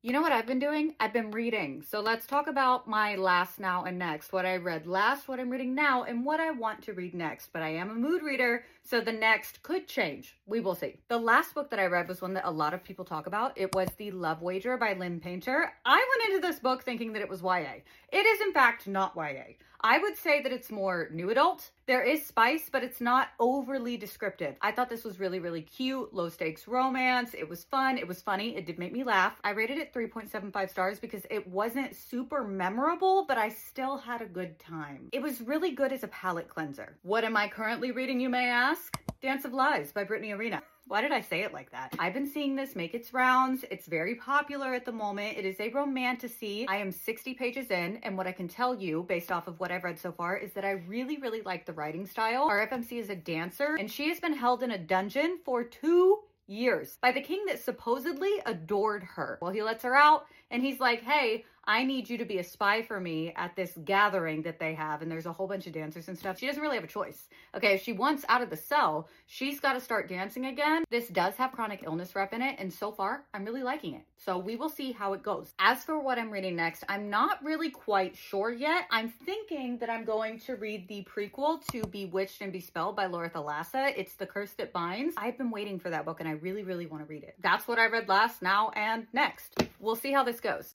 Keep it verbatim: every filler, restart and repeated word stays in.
You know what I've been doing? I've been reading. So let's talk about my last, now, and next. What I read last, what I'm reading now, and what I want to read next. But I am a mood reader, so the next could change. We will see. The last book that I read was one that a lot of people talk about. It was The Love Wager by Lynn Painter. I went into this book thinking that it was Y A. It is in fact not Y A. I would say that it's more new adult. There is spice, but it's not overly descriptive. I thought this was really, really cute, low stakes romance. It was fun. It was funny. It did make me laugh. I rated it three point seven five stars because it wasn't super memorable, but I still had a good time. It was really good as a palate cleanser. What am I currently reading, you may ask? Dance of Lies by Brittany Arena. Why did I say it like that? I've been seeing this make its rounds. It's very popular at the moment. It is a romantasy. I am sixty pages in, and what I can tell you based off of what I've read so far is that I really, really like the writing style. Our F M C is a dancer, and she has been held in a dungeon for two years by the king that supposedly adored her. Well, he lets her out, and he's like, hey, I need you to be a spy for me at this gathering that they have, and there's a whole bunch of dancers and stuff. She doesn't really have a choice. Okay, if she wants out of the cell, she's got to start dancing again. This does have chronic illness rep in it, and so far, I'm really liking it. So we will see how it goes. As for what I'm reading next, I'm not really quite sure yet. I'm thinking that I'm going to read the prequel to Bewitched and Bespelled by Laura Thalassa. It's The Curse That Binds. I've been waiting for that book, and I really, really want to read it. That's what I read last, now, and next. We'll see how this goes.